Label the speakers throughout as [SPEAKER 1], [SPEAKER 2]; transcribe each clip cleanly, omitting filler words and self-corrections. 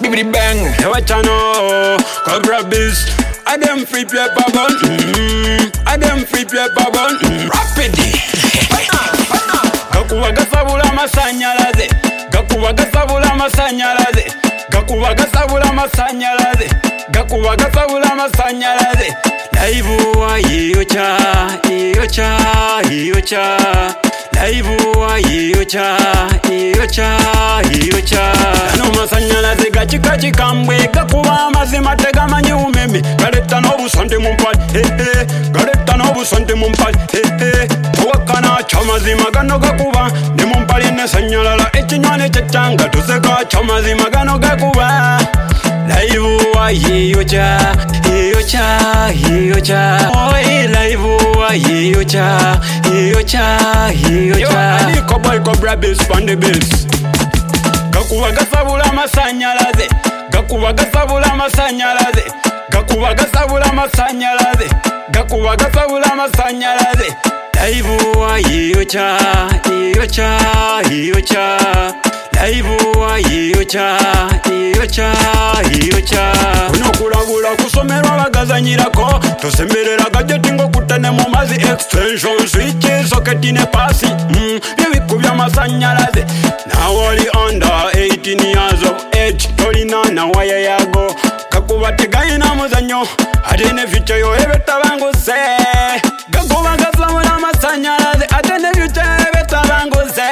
[SPEAKER 1] Bibbidi bang, what you know? Cobra Beast, I dem free paper bun. I dem free paper bun. Rapidly. Gakuba gasabula masanyalaze. Gakuba gasabula masanyalaze. Gakuba gasabula masanyalaze. Gakuba gasabula masanyalaze. Laivu wa yocha, yocha, yocha. Laivu wa yocha, yocha, yocha. Ano masanyalaze gachika chikambwe. Gakuba mazima tega manyi umeme. Galeta no busante mumpali, galeta no busante mumpali, Wakana chamazima gano gakuba. Ne mumpali ne sanyalala echinywane chechanga. Tuseka chamazima gano gakuba. Laivu wa yocha, yocha, yocha. Oi laivu wa yocha, yocha, yocha. Yo ani koboy Cobra Beast on the bass. Gakuba gasabula masanyalaze. Gakuba gasabula masanyalaze. Gakuba gasabula masanyalaze. Gakuba gasabula masanyalaze. Laivu wa yocha, yocha, yocha. Laivu wa yocha, yocha, yocha. Kuno kulagula kusomerwa bagazanyirako. Tosemberera gadgeti ngo kutane mu mazi. Extension switch socket ne pasi. Bibikubya masanyalaze. Now only under 18 years of age. Tolina na waya yago. Gakuba tegaina muzanyo. Adene future yo ebeta bangu se. Gakuba gasabula masanyalaze. Adene future ebeta bangu se.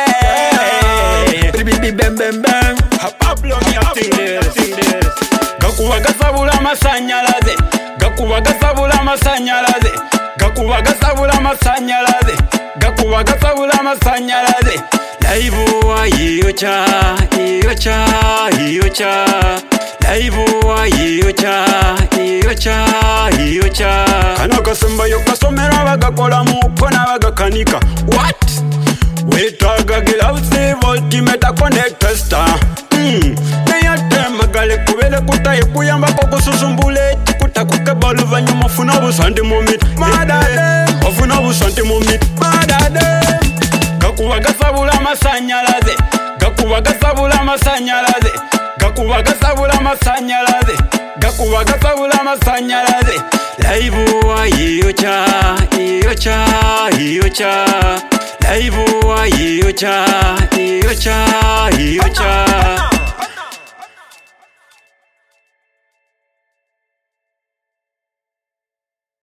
[SPEAKER 1] Bam bam bam. Pablo sing this. Gakuba gasabula masanyalaze. Gakuba gasabula masanyalaze. Gakuba gasabula masanyalaze. Gakuba gasabula masanyalaze. Laivu wa yocha, yocha, yocha. Laivu wa yocha, yocha, yocha. Kana kasemba yo kasomera bagakola mukona bagakanika. What? Wetaga gilausi voltimeter connect tester. Neyatema gale kubele kutaye kuyamba kususumbule chikuta kukebolu vanyuma funa busante mumit. Madade, ofuna busante mumit. Madade. Gakuba gasabula masanyalaze. Gakuba gasabula masanyalaze. Gakuba gasabula masanyalaze. Gakuba gasabula masanyalaze. Laivu wa yocha, yocha, yocha. Laivu wa yocha, yocha, yocha.